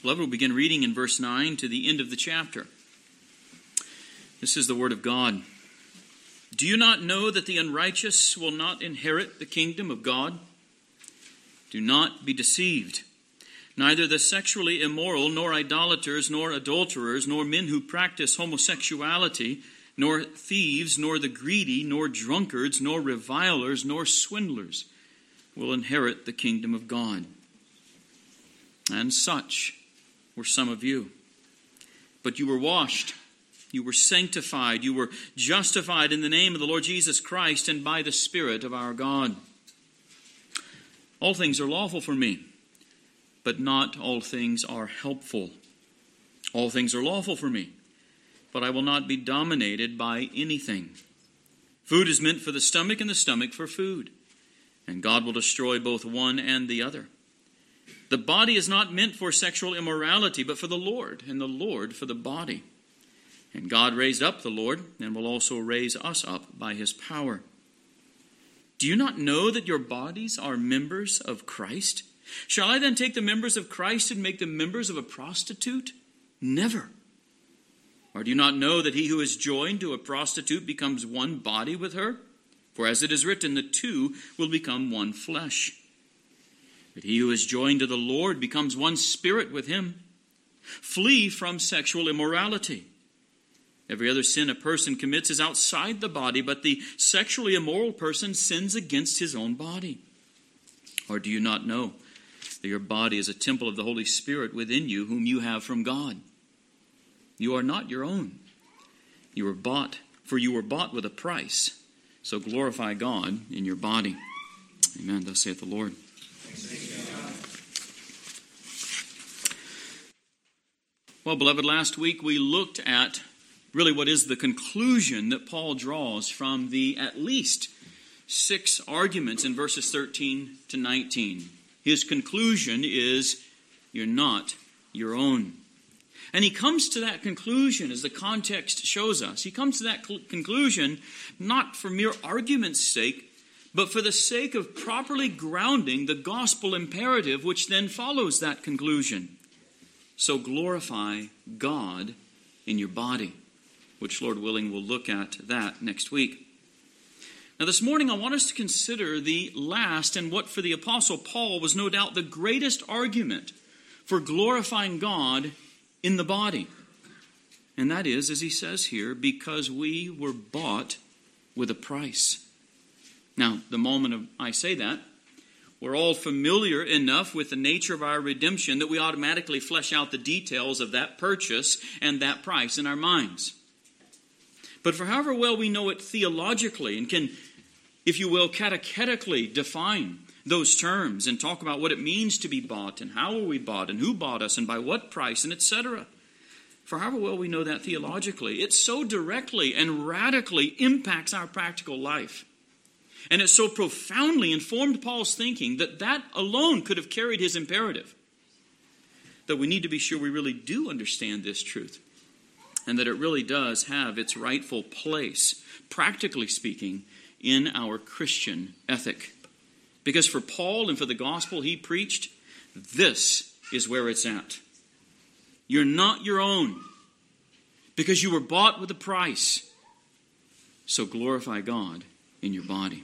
Beloved, we'll begin reading in verse 9 to the end of the chapter. This is the word of God. Do you not know that the unrighteous will not inherit the kingdom of God? Do not be deceived. Neither the sexually immoral, nor idolaters, nor adulterers, nor men who practice homosexuality, nor thieves, nor the greedy, nor drunkards, nor revilers, nor swindlers will inherit the kingdom of God. And such were some of you. But you were washed, you were sanctified, you were justified in the name of the Lord Jesus Christ and by the Spirit of our God. All things are lawful for me, but not all things are helpful. All things are lawful for me, but I will not be dominated by anything. Food is meant for the stomach, and the stomach for food, and God will destroy both one and the other. The body is not meant for sexual immorality, but for the Lord, and the Lord for the body. And God raised up the Lord, and will also raise us up by his power. Do you not know that your bodies are members of Christ? Shall I then take the members of Christ and make them members of a prostitute? Never. Or do you not know that he who is joined to a prostitute becomes one body with her? For as it is written, the two will become one flesh. But he who is joined to the Lord becomes one spirit with him. Flee from sexual immorality. Every other sin a person commits is outside the body, but the sexually immoral person sins against his own body. Or do you not know that your body is a temple of the Holy Spirit within you, whom you have from God? You are not your own. You were bought with a price. So glorify God in your body. Amen. Thus saith the Lord. Well, beloved, last week we looked at really what is the conclusion that Paul draws from the at least 6 arguments in verses 13 to 19. His conclusion is, you're not your own. And he comes to that conclusion, as the context shows us. He comes to that conclusion not for mere argument's sake, but for the sake of properly grounding the gospel imperative which then follows that conclusion. So glorify God in your body, which, Lord willing, we'll look at that next week. Now this morning I want us to consider the last and what for the Apostle Paul was no doubt the greatest argument for glorifying God in the body. And that is, as he says here, because we were bought with a price. Now, the moment I say that, we're all familiar enough with the nature of our redemption that we automatically flesh out the details of that purchase and that price in our minds. But for however well we know it theologically and can, if you will, catechetically define those terms and talk about what it means to be bought and how are we bought and who bought us and by what price and etc. For however well we know that theologically, it so directly and radically impacts our practical life. And it so profoundly informed Paul's thinking that alone could have carried his imperative. That we need to be sure we really do understand this truth. And that it really does have its rightful place, practically speaking, in our Christian ethic. Because for Paul and for the gospel he preached, this is where it's at. You're not your own, because you were bought with a price. So glorify God in your body.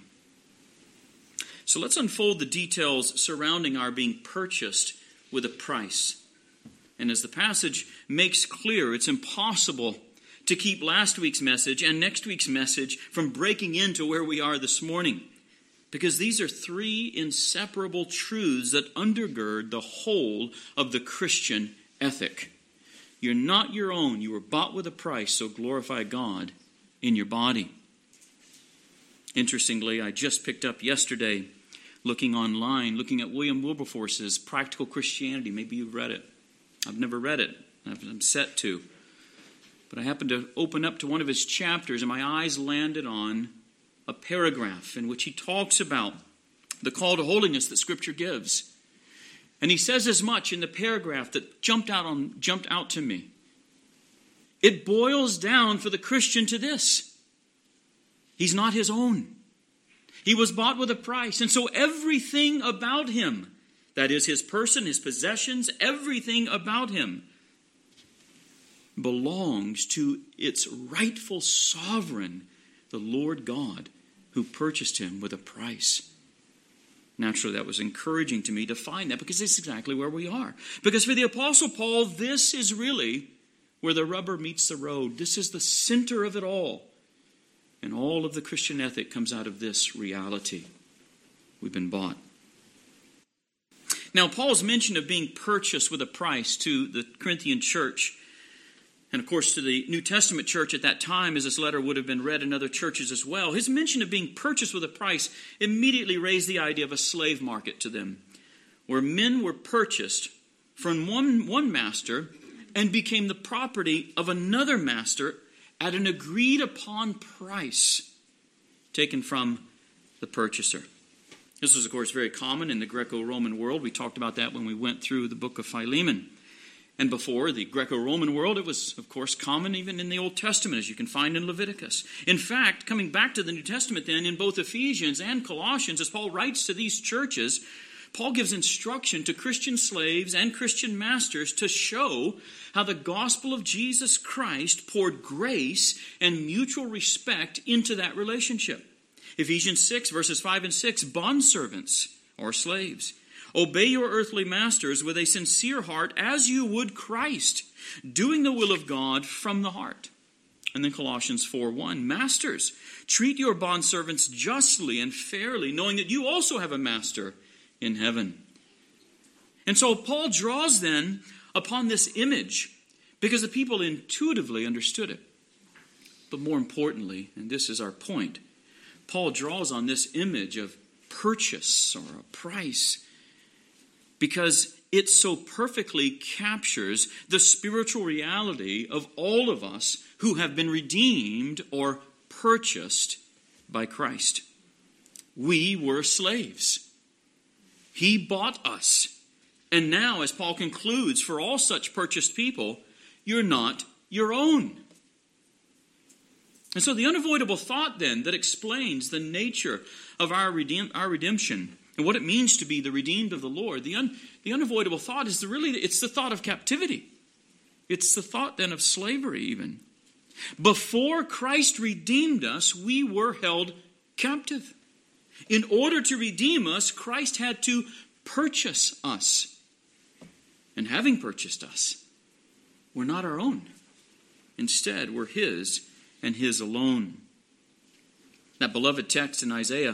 So let's unfold the details surrounding our being purchased with a price. And as the passage makes clear, it's impossible to keep last week's message and next week's message from breaking into where we are this morning. Because these are 3 inseparable truths that undergird the whole of the Christian ethic. You're not your own. You were bought with a price, so glorify God in your body. Interestingly, I just picked up yesterday, looking online, looking at William Wilberforce's Practical Christianity. Maybe you've read it. I've never read it. I'm set to. But I happened to open up to one of his chapters, and my eyes landed on a paragraph in which he talks about the call to holiness that Scripture gives. And he says as much in the paragraph that jumped out to me. It boils down for the Christian to this: he's not his own. He was bought with a price, and so everything about him that is, his person, his possessions, everything about him, belongs to its rightful sovereign, the Lord God, who purchased him with a price. Naturally, that was encouraging to me to find that, because this is exactly where we are. Because for the Apostle Paul, this is really where the rubber meets the road. This is the center of it all. And all of the Christian ethic comes out of this reality. We've been bought. Now, Paul's mention of being purchased with a price to the Corinthian church, and of course to the New Testament church at that time, as this letter would have been read in other churches as well, his mention of being purchased with a price immediately raised the idea of a slave market to them, where men were purchased from one master and became the property of another master at an agreed upon price taken from the purchaser. This was, of course, very common in the Greco-Roman world. We talked about that when we went through the book of Philemon. And before the Greco-Roman world, it was, of course, common even in the Old Testament, as you can find in Leviticus. In fact, coming back to the New Testament then, in both Ephesians and Colossians, as Paul writes to these churches, Paul gives instruction to Christian slaves and Christian masters to show how the gospel of Jesus Christ poured grace and mutual respect into that relationship. Ephesians 6, verses 5 and 6, bondservants or slaves, obey your earthly masters with a sincere heart as you would Christ, doing the will of God from the heart. And then Colossians 4:1, masters, treat your bondservants justly and fairly, knowing that you also have a master in heaven. And so Paul draws then upon this image because the people intuitively understood it. But more importantly, and this is our point, Paul draws on this image of purchase or a price because it so perfectly captures the spiritual reality of all of us who have been redeemed or purchased by Christ. We were slaves. He bought us. And now, as Paul concludes, for all such purchased people, you're not your own. And so the unavoidable thought then that explains the nature of our redemption and what it means to be the redeemed of the Lord, the unavoidable thought is it's the thought of captivity. It's the thought then of slavery even. Before Christ redeemed us, we were held captive. In order to redeem us, Christ had to purchase us. And having purchased us, we're not our own. Instead, we're His and His alone. That beloved text in Isaiah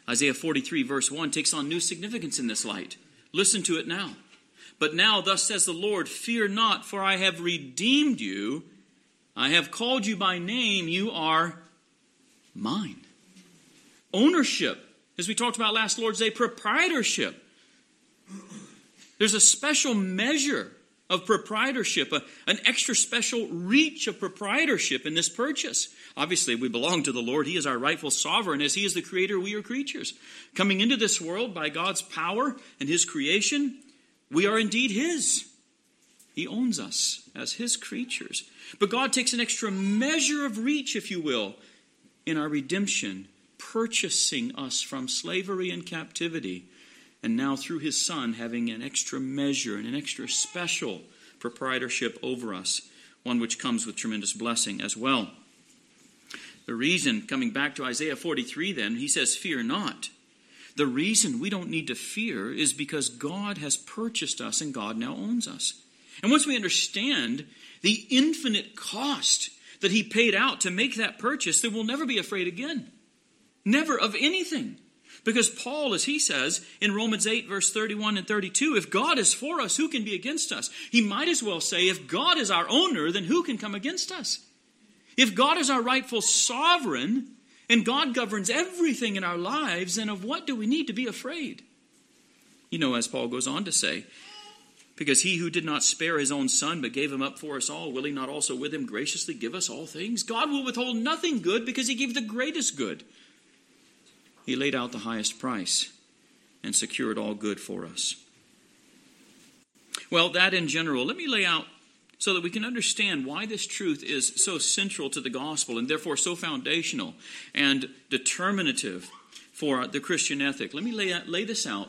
43 verse 1 takes on new significance in this light. Listen to it now. But now, thus says the Lord, fear not, for I have redeemed you. I have called you by name. You are mine. Ownership, as we talked about last Lord's Day, proprietorship. There's a special measure of proprietorship, an extra special reach of proprietorship in this purchase. Obviously, we belong to the Lord. He is our rightful sovereign. As He is the creator, we are creatures. Coming into this world by God's power and His creation, we are indeed His. He owns us as His creatures. But God takes an extra measure of reach, if you will, in our redemption, purchasing us from slavery and captivity. And now through His Son having an extra measure and an extra special proprietorship over us, one which comes with tremendous blessing as well. The reason, coming back to Isaiah 43 then, he says, fear not. The reason we don't need to fear is because God has purchased us and God now owns us. And once we understand the infinite cost that He paid out to make that purchase, then we'll never be afraid again. Never of anything. Because Paul, as he says in Romans 8, verse 31 and 32, if God is for us, who can be against us? He might as well say, if God is our owner, then who can come against us? If God is our rightful sovereign, and God governs everything in our lives, then of what do we need to be afraid? You know, as Paul goes on to say, because He who did not spare His own Son, but gave Him up for us all, will He not also with Him graciously give us all things? God will withhold nothing good because He gave the greatest good. He laid out the highest price and secured all good for us. Well, that in general, let me lay out so that we can understand why this truth is so central to the gospel and therefore so foundational and determinative for the Christian ethic. Let me lay this out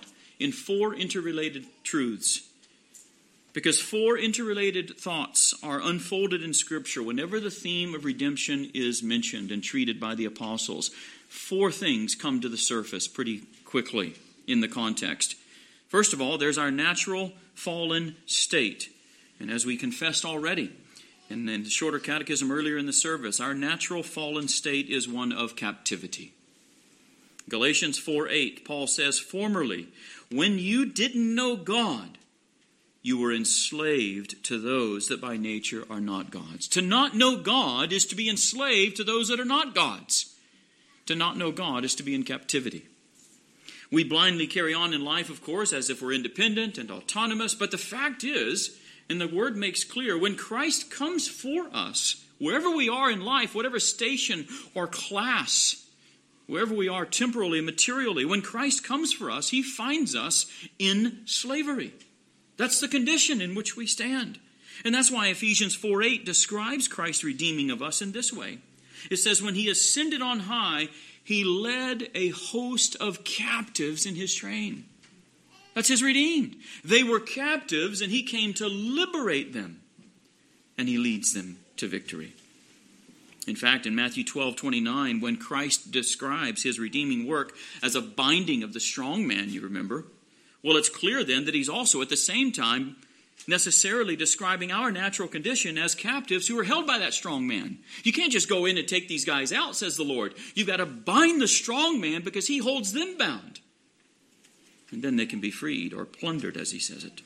in 4 interrelated truths. Because 4 interrelated thoughts are unfolded in Scripture whenever the theme of redemption is mentioned and treated by the apostles. 4 things come to the surface pretty quickly in the context. First of all, there's our natural fallen state. And as we confessed already in the shorter catechism earlier in the service, our natural fallen state is one of captivity. Galatians 4:8, Paul says, "Formerly, when you didn't know God, you were enslaved to those that by nature are not God's." To not know God is to be enslaved to those that are not God's. To not know God is to be in captivity. We blindly carry on in life, of course, as if we're independent and autonomous. But the fact is, and the Word makes clear, when Christ comes for us, wherever we are in life, whatever station or class, wherever we are temporally and materially, when Christ comes for us, He finds us in slavery. That's the condition in which we stand. And that's why Ephesians 4:8 describes Christ's redeeming of us in this way. It says, when He ascended on high, He led a host of captives in His train. That's His redeemed. They were captives, and He came to liberate them. And He leads them to victory. In fact, in Matthew 12:29, when Christ describes His redeeming work as a binding of the strong man, you remember, well, it's clear then that He's also at the same time necessarily describing our natural condition as captives who are held by that strong man. You can't just go in and take these guys out, says the Lord. You've got to bind the strong man because he holds them bound. And then they can be freed or plundered, as He says it.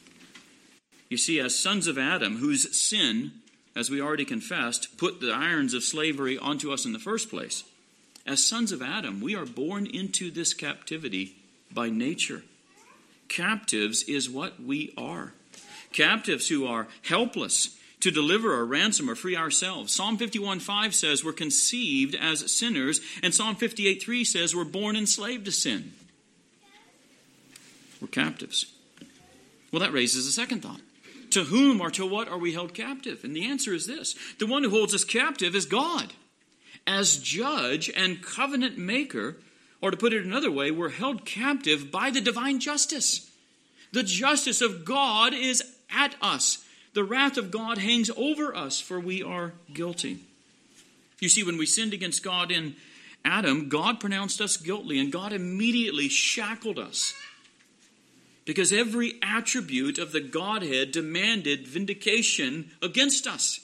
You see, as sons of Adam, whose sin, as we already confessed, put the irons of slavery onto us in the first place, as sons of Adam, we are born into this captivity by nature. Captives is what we are. Captives who are helpless to deliver or ransom or free ourselves. Psalm 51:5 says we're conceived as sinners, and Psalm 58:3 says we're born enslaved to sin. We're captives. Well, that raises a second thought. To whom or to what are we held captive? And the answer is this. The one who holds us captive is God. As judge and covenant maker, or to put it another way, we're held captive by the divine justice. The justice of God is at us. The wrath of God hangs over us, for we are guilty. You see, when we sinned against God in Adam, God pronounced us guilty, and God immediately shackled us. Because every attribute of the Godhead demanded vindication against us.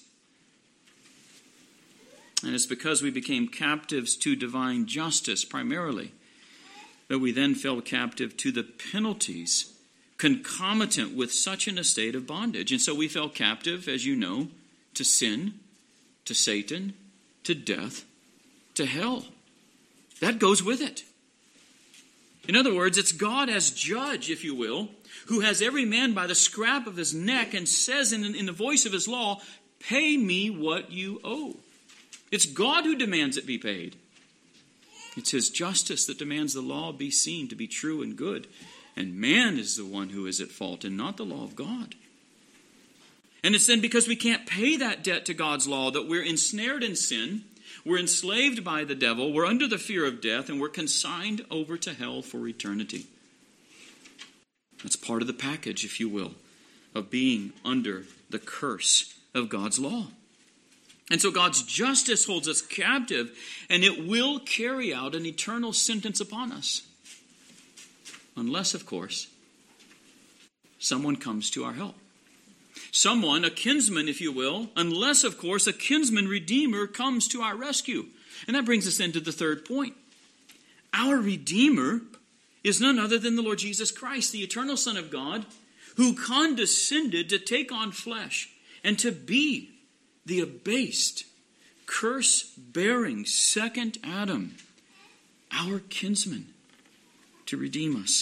And it's because we became captives to divine justice primarily that we then fell captive to the penalties concomitant with such an estate of bondage. And so we fell captive, as you know, to sin, to Satan, to death, to hell. That goes with it. In other words, it's God as judge, if you will, who has every man by the scruff of his neck and says in the voice of His law, "Pay me what you owe." It's God who demands it be paid. It's His justice that demands the law be seen to be true and good. And man is the one who is at fault and not the law of God. And it's then because we can't pay that debt to God's law that we're ensnared in sin, we're enslaved by the devil, we're under the fear of death, and we're consigned over to hell for eternity. That's part of the package, if you will, of being under the curse of God's law. And so God's justice holds us captive, and it will carry out an eternal sentence upon us. Unless, of course, someone comes to our help. Someone, a kinsman, if you will, unless, of course, a kinsman redeemer comes to our rescue. And that brings us then to the third point. Our Redeemer is none other than the Lord Jesus Christ, the eternal Son of God, who condescended to take on flesh and to be the abased, curse-bearing second Adam, our kinsman, to redeem us.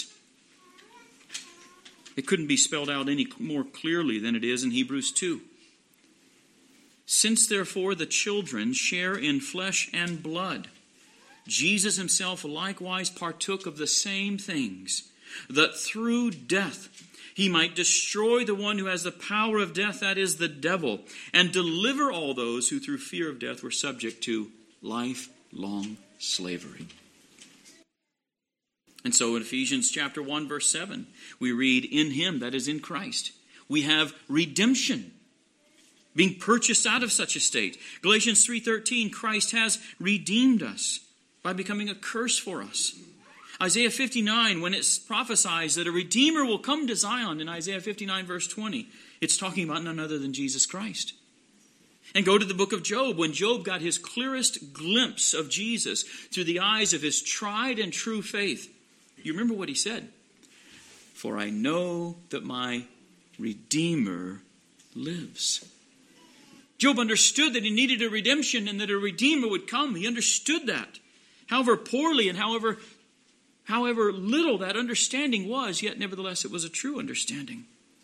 It couldn't be spelled out any more clearly than it is in Hebrews 2. Since therefore the children share in flesh and blood, Jesus Himself likewise partook of the same things, that through death He might destroy the one who has the power of death, that is, the devil, and deliver all those who through fear of death were subject to lifelong slavery. And so in Ephesians chapter 1, verse 7, we read, in him, that is in Christ, we have redemption, being purchased out of such a state. Galatians 3:13, Christ has redeemed us by becoming a curse for us. Isaiah 59, when it prophesies that a Redeemer will come to Zion in Isaiah 59, verse 20, it's talking about none other than Jesus Christ. And go to the book of Job, when Job got his clearest glimpse of Jesus through the eyes of his tried and true faith. You remember what he said? For I know that my Redeemer lives. Job understood that he needed a redemption and that a Redeemer would come. He understood that. However poorly and however little that understanding was, yet nevertheless it was a true understanding.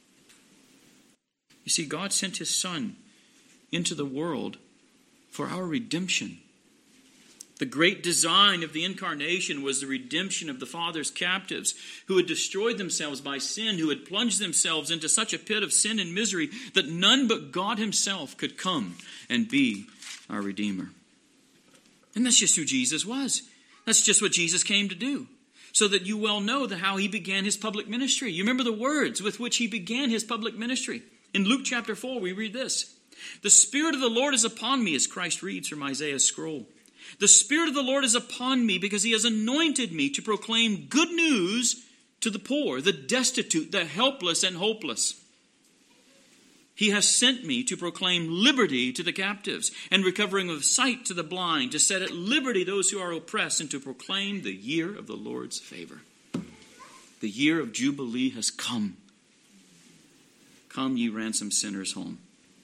You see, God sent his Son into the world for our redemption. The great design of the incarnation was the redemption of the Father's captives who had destroyed themselves by sin, who had plunged themselves into such a pit of sin and misery that none but God himself could come and be our Redeemer. And that's just who Jesus was. That's just what Jesus came to do. So that you well know how he began his public ministry. You remember the words with which he began his public ministry. In Luke chapter 4, we read this. The Spirit of the Lord is upon me, as Christ reads from Isaiah's scroll. The Spirit of the Lord is upon me because he has anointed me to proclaim good news to the poor, the destitute, the helpless and hopeless. He has sent me to proclaim liberty to the captives and recovering of sight to the blind, to set at liberty those who are oppressed, and to proclaim the year of the Lord's favor. The year of Jubilee has come. Come, ye ransomed sinners, home.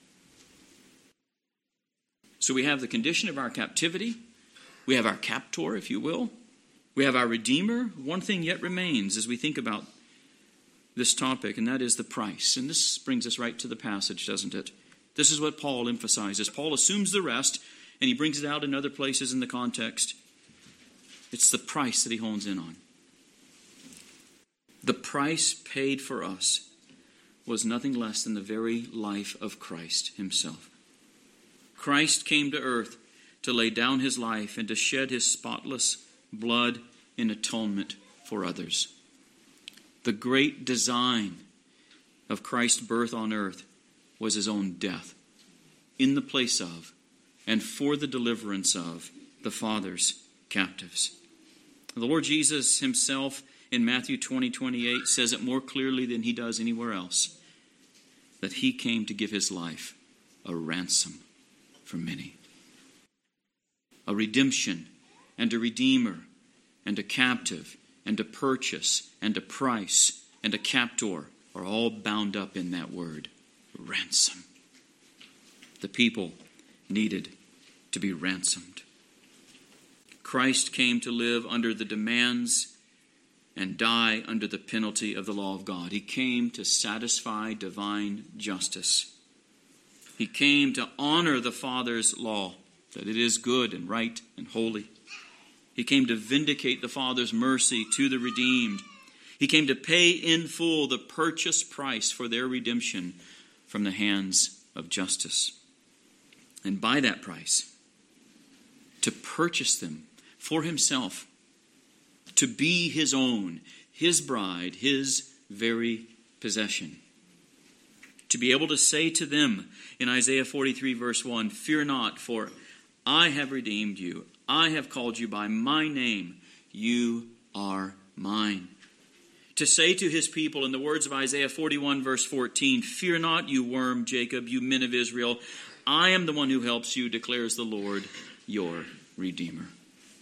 So we have the condition of our captivity. We have our captor, if you will. We have our Redeemer. One thing yet remains as we think about this topic, and that is the price. And this brings us right to the passage, doesn't it? This is what Paul emphasizes. Paul assumes the rest, and he brings it out in other places in the context. It's the price that he hones in on. The price paid for us was nothing less than the very life of Christ himself. Christ came to earth to lay down his life and to shed his spotless blood in atonement for others. The great design of Christ's birth on earth was his own death in the place of and for the deliverance of the Father's captives. The Lord Jesus himself in Matthew 20:28 says it more clearly than he does anywhere else, that he came to give his life a ransom for many. A redemption and a redeemer and a captive and a purchase and a price and a captor are all bound up in that word, ransom. The people needed to be ransomed. Christ came to live under the demands and die under the penalty of the law of God. He came to satisfy divine justice. He came to honor the Father's law, that it is good and right and holy. He came to vindicate the Father's mercy to the redeemed. He came to pay in full the purchase price for their redemption from the hands of justice. And by that price, to purchase them for himself, to be his own, his bride, his very possession. To be able to say to them in Isaiah 43 verse 1, "Fear not, for I have redeemed you. I have called you by my name. You are mine." To say to his people in the words of Isaiah 41 verse 14, "Fear not, you worm Jacob, you men of Israel. I am the one who helps you, declares the Lord, your Redeemer."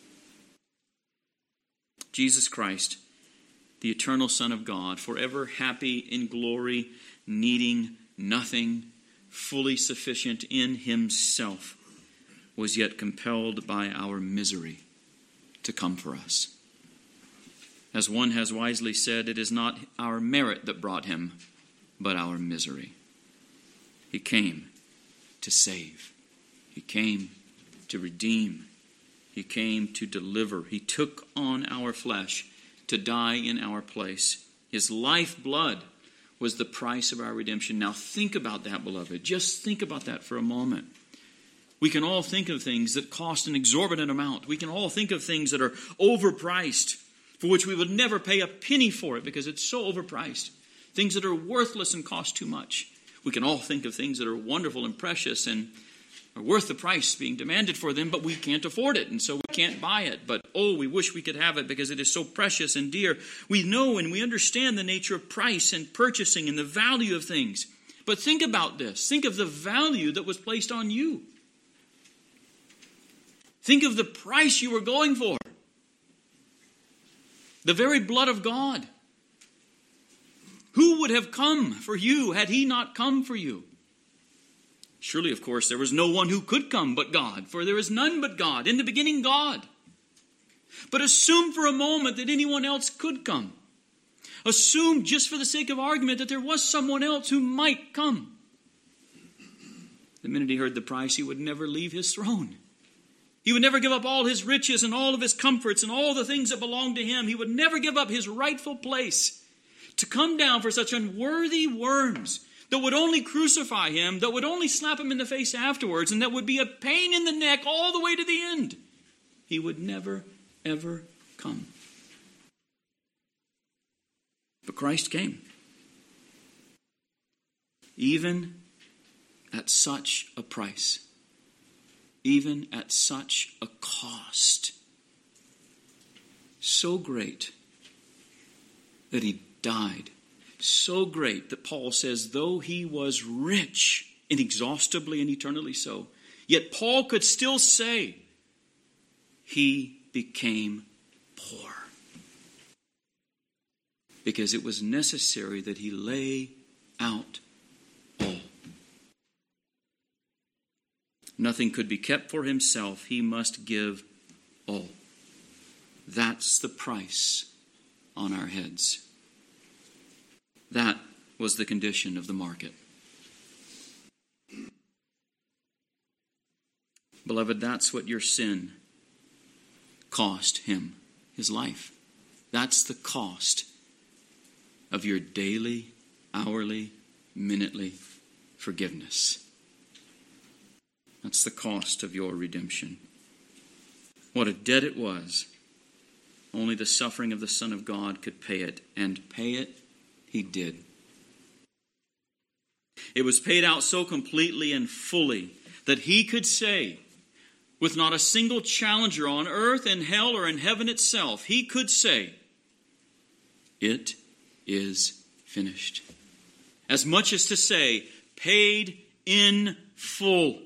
Jesus Christ, the eternal Son of God, forever happy in glory, needing nothing, fully sufficient in himself, was yet compelled by our misery to come for us. As one has wisely said, it is not our merit that brought him, but our misery. He came to save. He came to redeem. He came to deliver. He took on our flesh to die in our place. His lifeblood was the price of our redemption. Now think about that, beloved. Just think about that for a moment. We can all think of things that cost an exorbitant amount. We can all think of things that are overpriced. for which we would never pay a penny for it because it's so overpriced. Things that are worthless and cost too much. We can all think of things that are wonderful and precious and are worth the price being demanded for them, but we can't afford it, and so we can't buy it. But, we wish we could have it because it is so precious and dear. We know and we understand the nature of price and purchasing and the value of things. But think about this. Think of the value that was placed on you. Think of the price you were going for. The very blood of God. Who would have come for you had he not come for you? Surely, of course, there was no one who could come but God, for there is none but God. In the beginning, God. But assume for a moment that anyone else could come. Assume, just for the sake of argument, that there was someone else who might come. The minute he heard the price, he would never leave his throne. He would never give up all his riches and all of his comforts and all the things that belonged to him. He would never give up his rightful place to come down for such unworthy worms that would only crucify him, that would only slap him in the face afterwards, and that would be a pain in the neck all the way to the end. He would never, ever come. But Christ came. Even at such a price. Even at such a cost. So great that he died. So great that Paul says, though he was rich, inexhaustibly and eternally so, yet Paul could still say, he became poor. Because it was necessary that he lay out all. Nothing could be kept for himself. He must give all. That's the price on our heads. That was the condition of the market. Beloved, that's what your sin cost him, his life. That's the cost of your daily, hourly, minutely forgiveness. That's the cost of your redemption. What a debt it was. Only the suffering of the Son of God could pay it, and pay it he did. It was paid out so completely and fully that he could say, with not a single challenger on earth, in hell, or in heaven itself, he could say, it is finished. As much as to say, paid in full.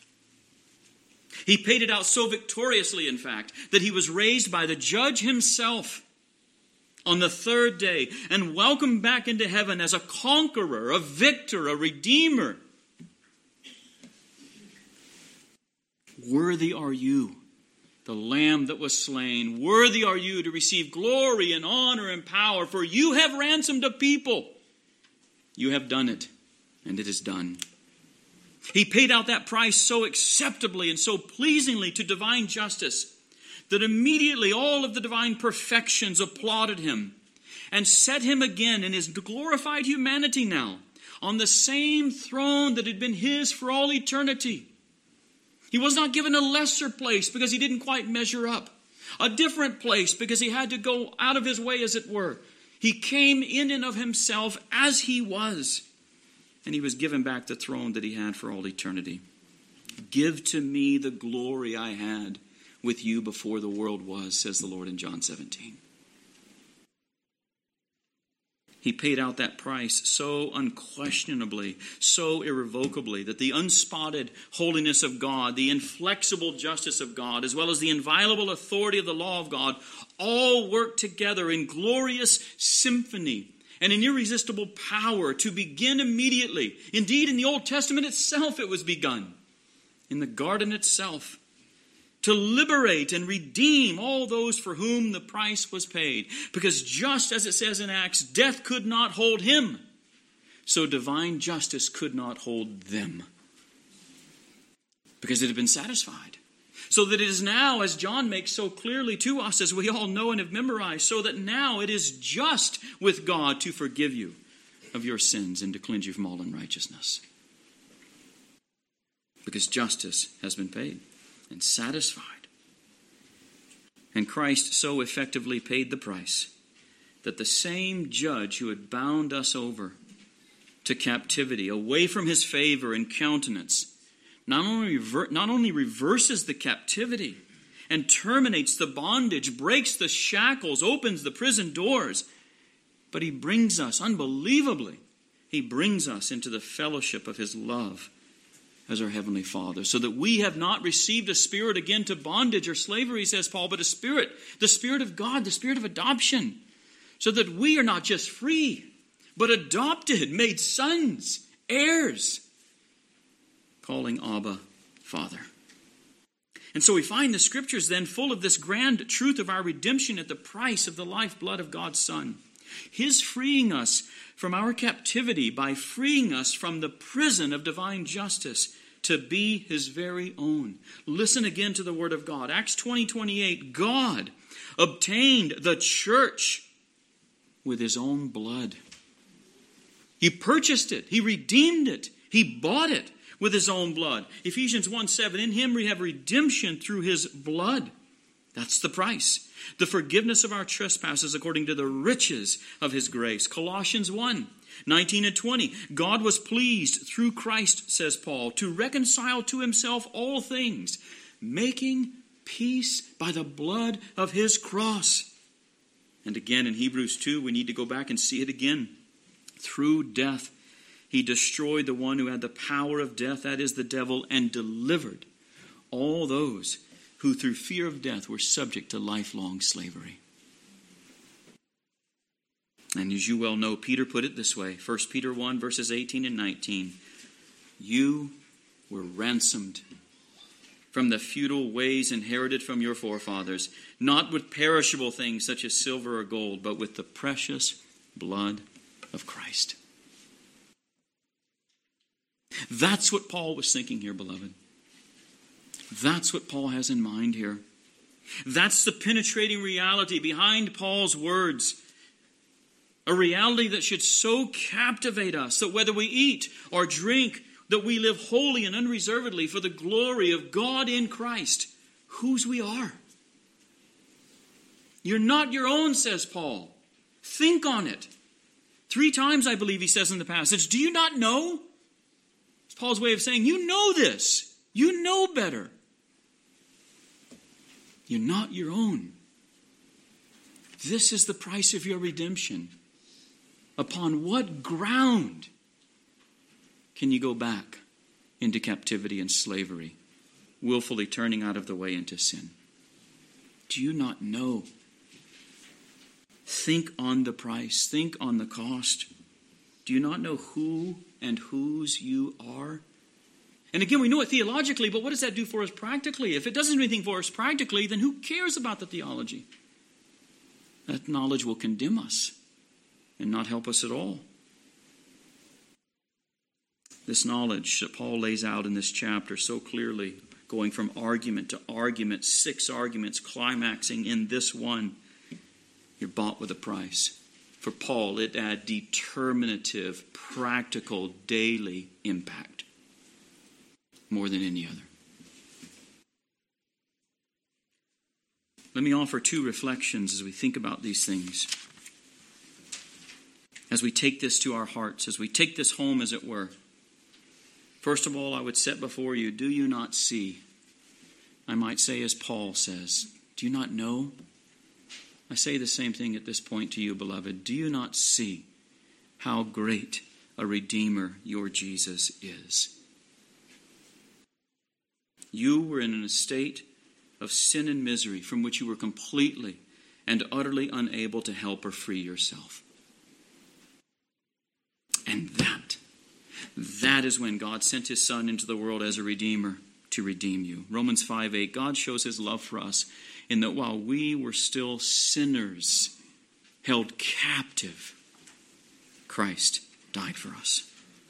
He paid it out so victoriously, in fact, that he was raised by the judge himself on the third day and welcomed back into heaven as a conqueror, a victor, a redeemer. Worthy are you, the Lamb that was slain. Worthy are you to receive glory and honor and power, for you have ransomed a people. You have done it, and it is done. He paid out that price so acceptably and so pleasingly to divine justice that immediately all of the divine perfections applauded him and set him again in his glorified humanity now on the same throne that had been his for all eternity. He was not given a lesser place because he didn't quite measure up, a different place because he had to go out of his way, as it were. He came in and of himself as he was, and he was given back the throne that he had for all eternity. Give to me the glory I had with you before the world was, says the Lord in John 17. He paid out that price so unquestionably, so irrevocably, that the unspotted holiness of God, the inflexible justice of God, as well as the inviolable authority of the law of God, all work together in glorious symphony and in irresistible power to begin immediately. Indeed, in the Old Testament itself it was begun. In the garden itself. To liberate and redeem all those for whom the price was paid. Because just as it says in Acts, death could not hold him, so divine justice could not hold them. Because it had been satisfied. So that it is now, as John makes so clearly to us, as we all know and have memorized, so that now it is just with God to forgive you of your sins and to cleanse you from all unrighteousness. Because justice has been paid and satisfied. And Christ so effectively paid the price that the same judge who had bound us over to captivity, away from his favor and countenance, not only reverses the captivity and terminates the bondage, breaks the shackles, opens the prison doors, but he brings us, unbelievably, he brings us into the fellowship of his love as our Heavenly Father, so that we have not received a spirit again to bondage or slavery, says Paul, but a spirit, the Spirit of God, the Spirit of adoption, so that we are not just free, but adopted, made sons, heirs, calling Abba, Father. And so we find the Scriptures then full of this grand truth of our redemption at the price of the lifeblood of God's Son. His freeing us from our captivity by freeing us from the prison of divine justice to be his very own. Listen again to the word of God. Acts 20:28. God obtained the church with his own blood. He purchased it. He redeemed it. He bought it with his own blood. Ephesians 1:7. In him we have redemption through his blood. That's the price. The forgiveness of our trespasses according to the riches of his grace. Colossians 1:19 and 20. God was pleased through Christ, says Paul, to reconcile to himself all things, making peace by the blood of his cross. And again in Hebrews 2, we need to go back and see it again. Through death, he destroyed the one who had the power of death, that is the devil, and delivered all those who through fear of death were subject to lifelong slavery. And as you well know, Peter put it this way, 1 Peter 1, verses 18 and 19. You were ransomed from the futile ways inherited from your forefathers, not with perishable things such as silver or gold, but with the precious blood of Christ. That's what Paul was thinking here, beloved. That's what Paul has in mind here. That's the penetrating reality behind Paul's words. A reality that should so captivate us that whether we eat or drink, that we live wholly and unreservedly for the glory of God in Christ, whose we are. You're not your own, says Paul. Think on it. 3 times, I believe he says in the passage, do you not know? It's Paul's way of saying, you know this. You know better. You're not your own. This is the price of your redemption. Upon what ground can you go back into captivity and slavery, willfully turning out of the way into sin? Do you not know? Think on the price. Think on the cost. Do you not know who and whose you are? And again, we know it theologically, but what does that do for us practically? If it doesn't do anything for us practically, then who cares about the theology? That knowledge will condemn us and not help us at all. This knowledge that Paul lays out in this chapter so clearly, going from argument to argument, 6 arguments, climaxing in this one, you're bought with a price. For Paul, it had determinative, practical, daily impact. More than any other. Let me offer 2 reflections as we think about these things. As we take this to our hearts, as we take this home, as it were. First of all, I would set before you, do you not see? I might say as Paul says, do you not know? I say the same thing at this point to you, beloved. Do you not see how great a Redeemer your Jesus is? You were in a state of sin and misery from which you were completely and utterly unable to help or free yourself. And that is when God sent his Son into the world as a Redeemer to redeem you. Romans 5:8, God shows his love for us in that while we were still sinners, held captive, Christ died for us.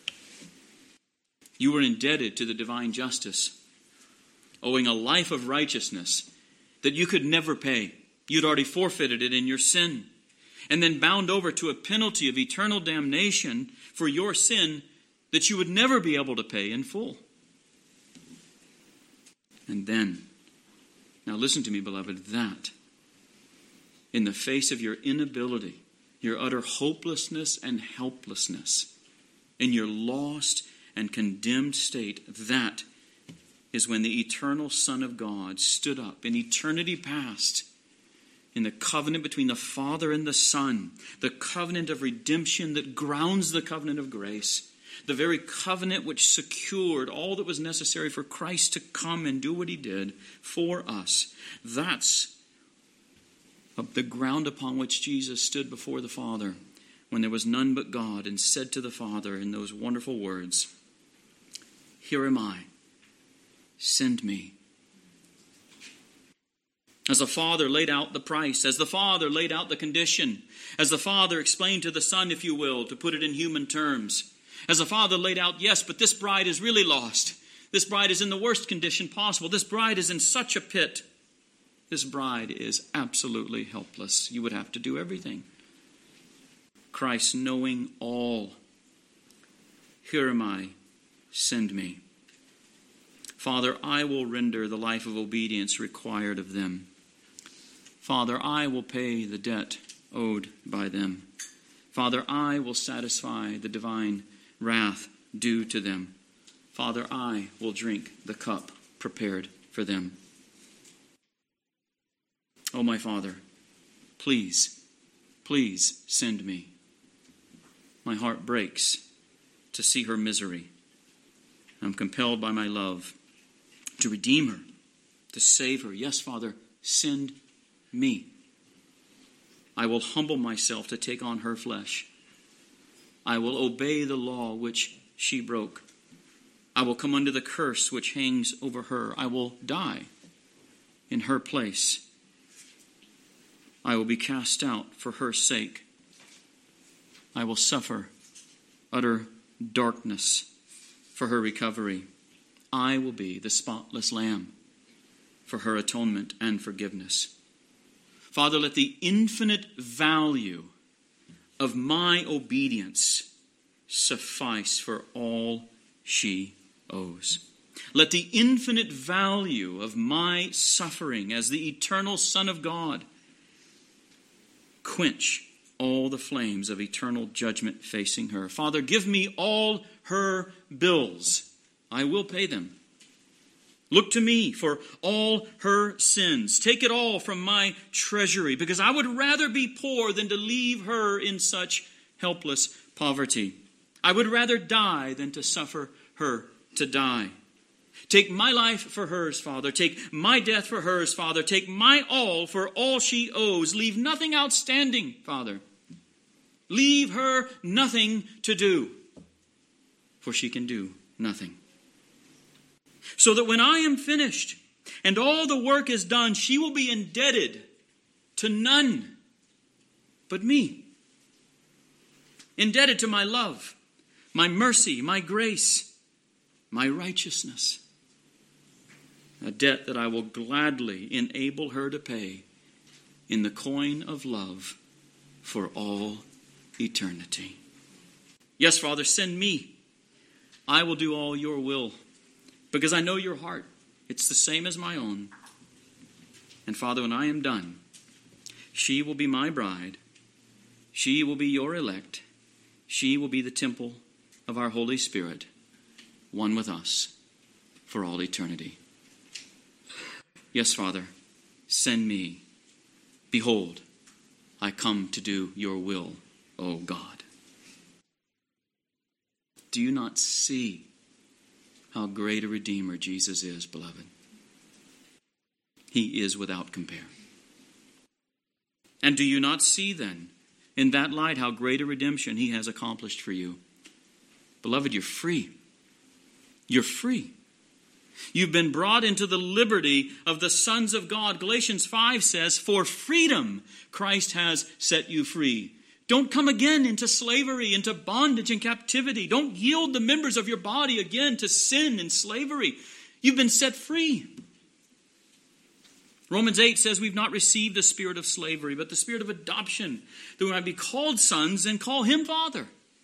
You were indebted to the divine justice, owing a life of righteousness that you could never pay. You'd already forfeited it in your sin. And then bound over to a penalty of eternal damnation for your sin that you would never be able to pay in full. And then, now listen to me, beloved, that in the face of your inability, your utter hopelessness and helplessness, in your lost and condemned state, that is when the eternal Son of God stood up in eternity past, in the covenant between the Father and the Son, the covenant of redemption that grounds the covenant of grace, the very covenant which secured all that was necessary for Christ to come and do what he did for us. That's the ground upon which Jesus stood before the Father when there was none but God, and said to the Father in those wonderful words, "Here am I, send me." As the Father laid out the price, as the Father laid out the condition, as the Father explained to the Son, if you will, to put it in human terms, as the Father laid out, yes, but this bride is really lost. This bride is in the worst condition possible. This bride is in such a pit. This bride is absolutely helpless. You would have to do everything. Christ, knowing all, "Here am I, send me." Father, I will render the life of obedience required of them. Father, I will pay the debt owed by them. Father, I will satisfy the divine wrath due to them. Father, I will drink the cup prepared for them. Oh, my Father, please, please send me. My heart breaks to see her misery. I'm compelled by my love to redeem her, to save her. Yes, Father, send me. I will humble myself to take on her flesh. I will obey the law which she broke. I will come under the curse which hangs over her. I will die in her place. I will be cast out for her sake. I will suffer utter darkness for her recovery. I will be the spotless lamb for her atonement and forgiveness. Father, let the infinite value of my obedience suffice for all she owes. Let the infinite value of my suffering as the eternal Son of God quench all the flames of eternal judgment facing her. Father, give me all her bills. I will pay them. Look to me for all her sins. Take it all from my treasury, because I would rather be poor than to leave her in such helpless poverty. I would rather die than to suffer her to die. Take my life for hers, Father. Take my death for hers, Father. Take my all for all she owes. Leave nothing outstanding, Father. Leave her nothing to do, for she can do nothing. So that when I am finished and all the work is done, she will be indebted to none but me. Indebted to my love, my mercy, my grace, my righteousness. A debt that I will gladly enable her to pay in the coin of love for all eternity. Yes, Father, send me. I will do all your will, because I know your heart. It's the same as my own. And Father, when I am done, she will be my bride. She will be your elect. She will be the temple of our Holy Spirit, one with us for all eternity. Yes, Father, send me. Behold, I come to do your will, O God. Do you not see how great a Redeemer Jesus is, beloved? He is without compare. And do you not see then, in that light, how great a redemption he has accomplished for you? Beloved, you're free. You're free. You've been brought into the liberty of the sons of God. Galatians 5 says, for freedom Christ has set you free. Don't come again into slavery, into bondage and captivity. Don't yield the members of your body again to sin and slavery. You've been set free. Romans 8 says we've not received the spirit of slavery, but the spirit of adoption, that we might be called sons and call him Father.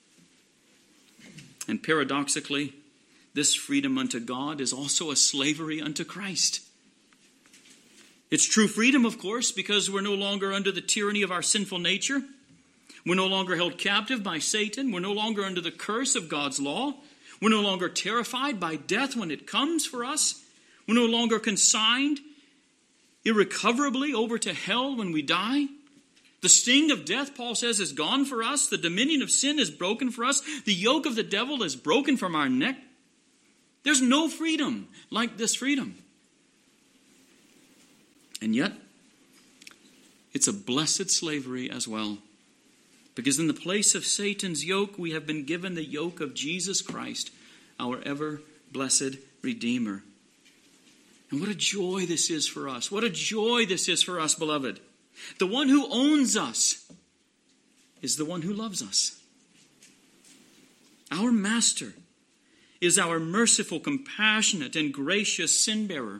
And paradoxically, this freedom unto God is also a slavery unto Christ. It's true freedom, of course, because we're no longer under the tyranny of our sinful nature. We're no longer held captive by Satan. We're no longer under the curse of God's law. We're no longer terrified by death when it comes for us. We're no longer consigned irrecoverably over to hell when we die. The sting of death, Paul says, is gone for us. The dominion of sin is broken for us. The yoke of the devil is broken from our neck. There's no freedom like this freedom. And yet, it's a blessed slavery as well. Because in the place of Satan's yoke, we have been given the yoke of Jesus Christ, our ever-blessed Redeemer. And what a joy this is for us. What a joy this is for us, beloved. The one who owns us is the one who loves us. Our Master is our merciful, compassionate, and gracious sin-bearer.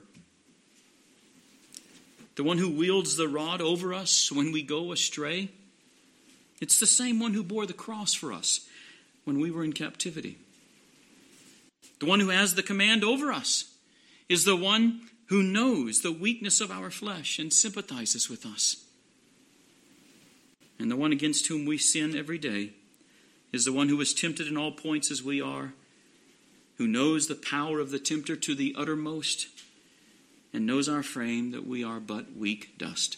The one who wields the rod over us when we go astray. It's the same one who bore the cross for us when we were in captivity. The one who has the command over us is the one who knows the weakness of our flesh and sympathizes with us. And the one against whom we sin every day is the one who is tempted in all points as we are, who knows the power of the tempter to the uttermost, and knows our frame, that we are but weak dust.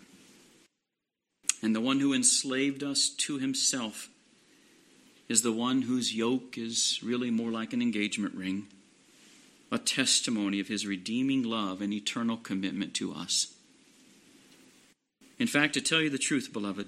And the one who enslaved us to himself is the one whose yoke is really more like an engagement ring, a testimony of his redeeming love and eternal commitment to us. In fact, to tell you the truth, beloved,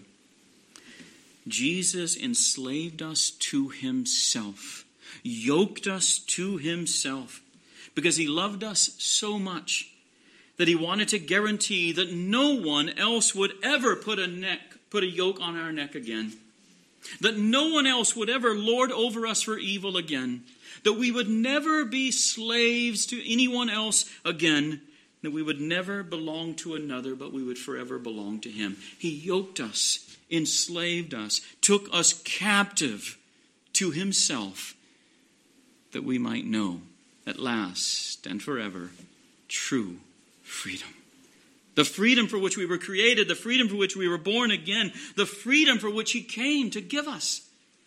Jesus enslaved us to himself, yoked us to himself, because he loved us so much that he wanted to guarantee that no one else would ever put a yoke on our neck again. That no one else would ever lord over us for evil again. That we would never be slaves to anyone else again. That we would never belong to another, but we would forever belong to him. He yoked us, enslaved us, took us captive to himself, that we might know at last and forever true freedom. The freedom for which we were created, the freedom for which we were born again, the freedom for which he came to give us.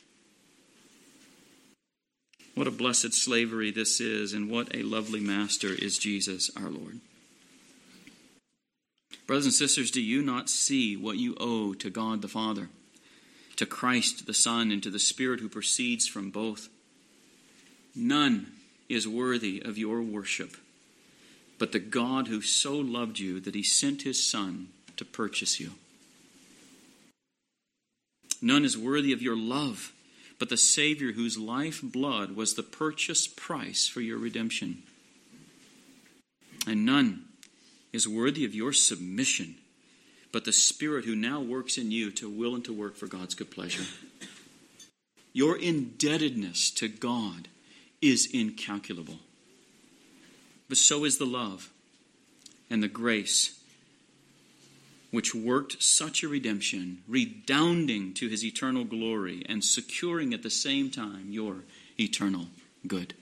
What a blessed slavery this is, and what a lovely master is Jesus our Lord. Brothers and sisters, do you not see what you owe to God the Father, to Christ the Son, and to the Spirit who proceeds from both? None is worthy of your worship but the God who so loved you that he sent his Son to purchase you. None is worthy of your love but the Savior whose life blood was the purchase price for your redemption. And none is worthy of your submission but the Spirit who now works in you to will and to work for God's good pleasure. Your indebtedness to God is incalculable. But so is the love and the grace which worked such a redemption, redounding to his eternal glory and securing at the same time your eternal good.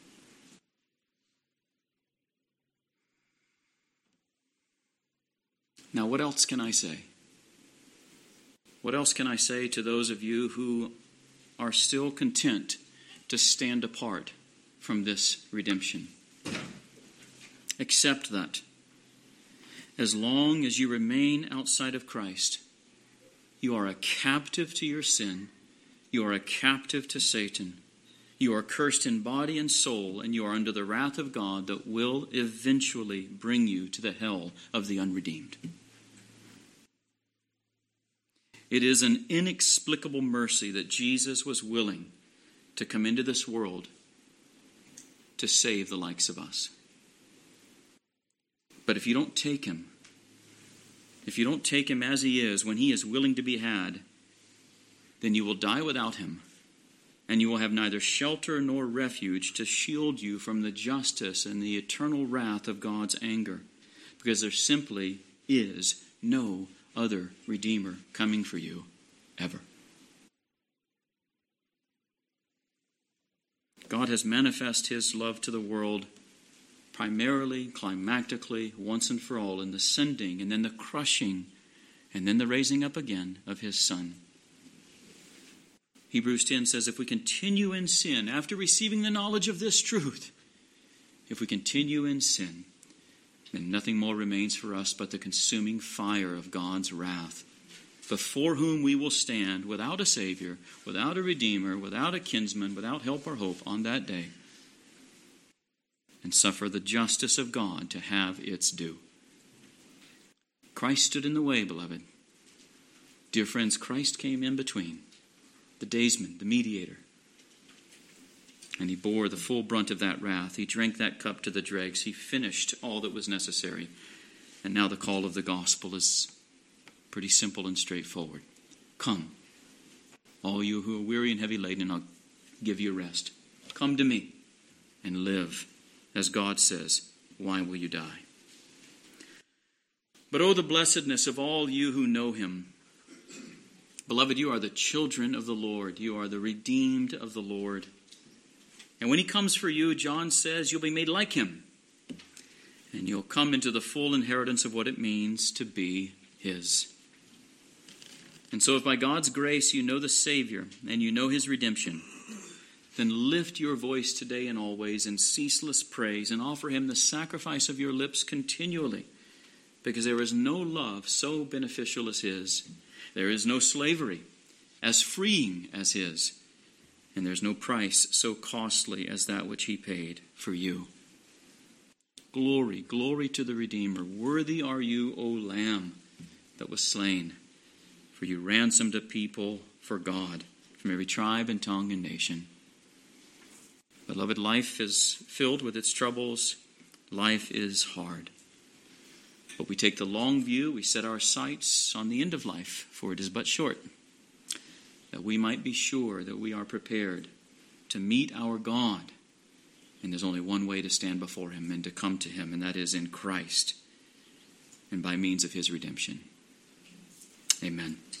Now, what else can I say? What else can I say to those of you who are still content to stand apart from this redemption? Except that as long as you remain outside of Christ, you are a captive to your sin, you are a captive to Satan, you are cursed in body and soul, and you are under the wrath of God that will eventually bring you to the hell of the unredeemed. It is an inexplicable mercy that Jesus was willing to come into this world to save the likes of us. But if you don't take him as he is, when he is willing to be had, then you will die without him, and you will have neither shelter nor refuge to shield you from the justice and the eternal wrath of God's anger, because there simply is no other Redeemer coming for you ever. God has manifested his love to the world primarily, climactically, once and for all, in the sending and then the crushing and then the raising up again of his Son. Hebrews 10 says, if we continue in sin, after receiving the knowledge of this truth, if we continue in sin, then nothing more remains for us but the consuming fire of God's wrath, before whom we will stand without a Savior, without a Redeemer, without a kinsman, without help or hope on that day, and suffer the justice of God to have its due. Christ stood in the way, beloved. Dear friends, Christ came in between, the daysman, the mediator. And he bore the full brunt of that wrath. He drank that cup to the dregs. He finished all that was necessary. And now the call of the gospel is pretty simple and straightforward. Come, all you who are weary and heavy laden, and I'll give you rest. Come to me and live. As God says, why will you die? But oh, the blessedness of all you who know him. Beloved, you are the children of the Lord. You are the redeemed of the Lord. And when he comes for you, John says, you'll be made like him. And you'll come into the full inheritance of what it means to be his. And so if by God's grace you know the Savior and you know his redemption, then lift your voice today and always in ceaseless praise and offer him the sacrifice of your lips continually, because there is no love so beneficial as his. There is no slavery as freeing as his. And there's no price so costly as that which he paid for you. Glory, glory to the Redeemer. Worthy are you, O Lamb that was slain. For you ransomed a people for God from every tribe and tongue and nation. Beloved, life is filled with its troubles. Life is hard. But we take the long view. We set our sights on the end of life, for it is but short, that we might be sure that we are prepared to meet our God. And there's only one way to stand before him and to come to him, and that is in Christ and by means of his redemption. Amen.